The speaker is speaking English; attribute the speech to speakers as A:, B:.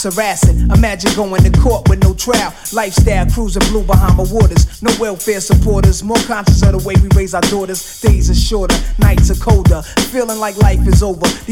A: cops harassing. Imagine going to court with no trial. Lifestyle cruising blue Bahama waters. No welfare supporters. More conscious of the way we raise our daughters. Days are shorter, nights are colder. Feeling like life is over.